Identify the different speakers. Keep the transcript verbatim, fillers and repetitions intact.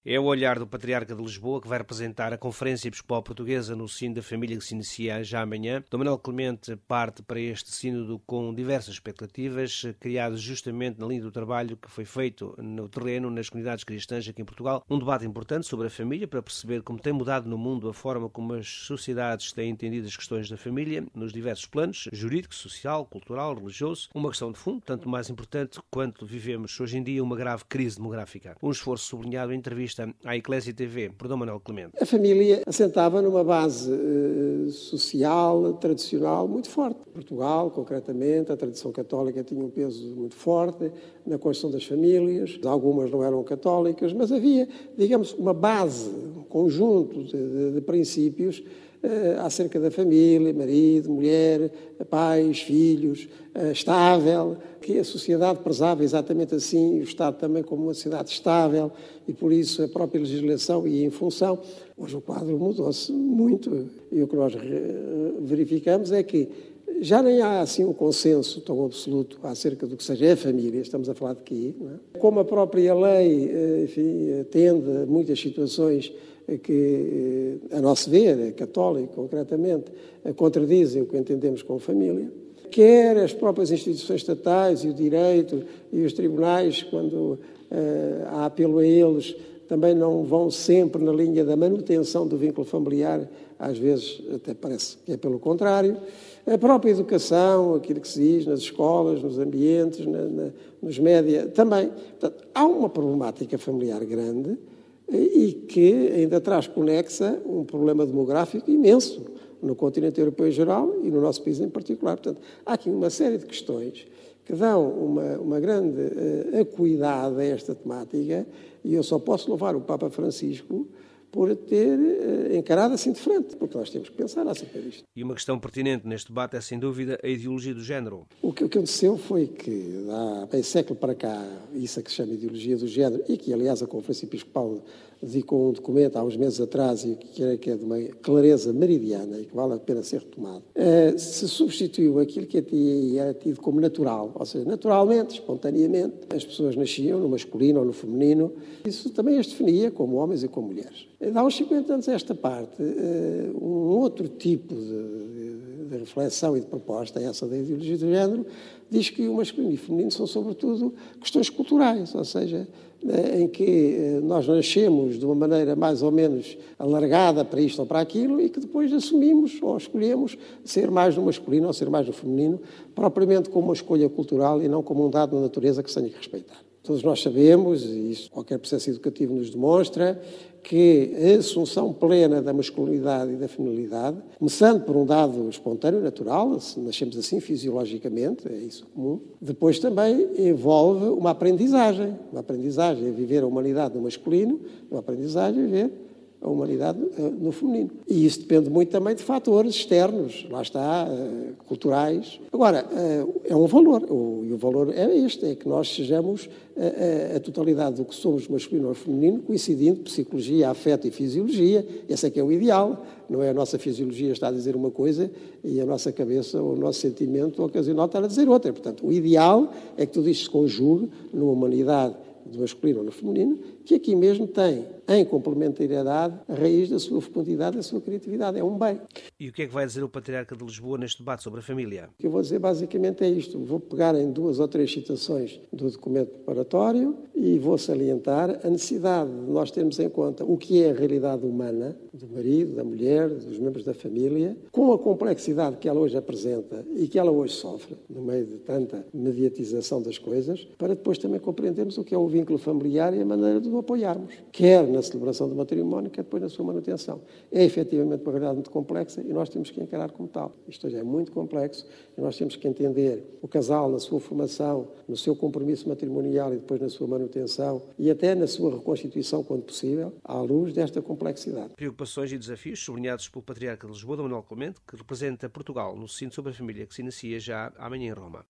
Speaker 1: É o olhar do Patriarca de Lisboa que vai representar a Conferência Episcopal Portuguesa no Sínodo da Família que se inicia já amanhã. Dom Manuel Clemente parte para este sínodo com diversas expectativas, criadas justamente na linha do trabalho que foi feito no terreno, nas comunidades cristãs aqui em Portugal. Um debate importante sobre a família, para perceber como tem mudado no mundo a forma como as sociedades têm entendido as questões da família, nos diversos planos, jurídico, social, cultural, religioso. Uma questão de fundo, tanto mais importante quanto vivemos hoje em dia uma grave crise demográfica. Um esforço sublinhado em entrevista à Eclésia T V por Dom Manuel Clemente.
Speaker 2: A família assentava numa base uh, social, tradicional, muito forte. Portugal, concretamente, a tradição católica tinha um peso muito forte na construção das famílias. Algumas não eram católicas, mas havia, digamos, uma base, um conjunto de, de, de princípios uh, acerca da família, marido, mulher, pais, filhos, uh, estável, que a sociedade prezava exatamente assim, o Estado também como uma sociedade estável, e por isso a própria legislação ia em função. Hoje o quadro mudou-se muito, e o que nós verificamos é que já nem há assim um consenso tão absoluto acerca do que seja a família, estamos a falar de quê, não é? Como a própria lei, enfim, atende a muitas situações que, a nosso ver, católico concretamente, contradizem o que entendemos como família, quer as próprias instituições estatais e o direito e os tribunais, quando uh, há apelo a eles, também não vão sempre na linha da manutenção do vínculo familiar, às vezes até parece que é pelo contrário. A própria educação, aquilo que se diz nas escolas, nos ambientes, na, na, nos média, também. Portanto, há uma problemática familiar grande e que ainda traz conexa um problema demográfico imenso no continente europeu em geral e no nosso país em particular. Portanto, há aqui uma série de questões que dão uma, uma grande uh, acuidade a esta temática, e eu só posso louvar o Papa Francisco por ter uh, encarado assim de frente, porque nós temos que pensar acerca disto.
Speaker 1: E uma questão pertinente neste debate é, sem dúvida, a ideologia do género.
Speaker 2: O que aconteceu foi que, há meio século para cá, isso é que se chama ideologia do género, e que, aliás, a Conferência Episcopal dedicou um documento há uns meses atrás, e que é, que é de uma clareza meridiana e que vale a pena ser retomado, uh, se substituiu aquilo que era tido como natural, ou seja, naturalmente, espontaneamente, as pessoas nasciam no masculino ou no feminino. Isso também as definia como homens e como mulheres. Há uns cinquenta anos a esta parte, uh, um outro tipo de, de, de reflexão e de proposta, essa da ideologia do género, diz que o masculino e o feminino são, sobretudo, questões culturais, ou seja, em que nós nascemos de uma maneira mais ou menos alargada para isto ou para aquilo e que depois assumimos ou escolhemos ser mais no masculino ou ser mais no feminino, propriamente como uma escolha cultural e não como um dado da natureza que se tenha que respeitar. Todos nós sabemos, e isso qualquer processo educativo nos demonstra, que a assunção plena da masculinidade e da feminilidade, começando por um dado espontâneo, natural, nascemos assim fisiologicamente, é isso comum, depois também envolve uma aprendizagem, uma aprendizagem a viver a humanidade no masculino, uma aprendizagem a viver a humanidade no feminino. E isso depende muito também de fatores externos, lá está, culturais. Agora, é um valor, e o valor é este, é que nós sejamos a, a, a totalidade do que somos masculino ou feminino, coincidindo psicologia, afeto e fisiologia. Esse é que é o ideal, não é a nossa fisiologia está a dizer uma coisa e a nossa cabeça ou o nosso sentimento ocasional está a dizer outra. Portanto, o ideal é que tudo isto se conjugue numa humanidade do masculino ou no feminino, que aqui mesmo tem, em complementariedade, a raiz da sua fecundidade, da sua criatividade. É um bem.
Speaker 1: E o que é que vai dizer o Patriarca de Lisboa neste debate sobre a família?
Speaker 2: O que eu vou dizer basicamente é isto. Vou pegar em duas ou três citações do documento preparatório e vou salientar a necessidade de nós termos em conta o que é a realidade humana, do marido, da mulher, dos membros da família, com a complexidade que ela hoje apresenta e que ela hoje sofre, no meio de tanta mediatização das coisas, para depois também compreendermos o que é o vínculo familiar e a maneira de o apoiarmos, quer na celebração do matrimónio, quer depois na sua manutenção. É efetivamente uma realidade muito complexa e nós temos que encarar como tal. Isto hoje é muito complexo e nós temos que entender o casal na sua formação, no seu compromisso matrimonial e depois na sua manutenção e até na sua reconstituição, quando possível, à luz desta complexidade.
Speaker 1: Preocupações e desafios sublinhados pelo Patriarca de Lisboa, Dom Manuel Clemente, que representa Portugal no Sínodo sobre a Família, que se inicia já amanhã em Roma.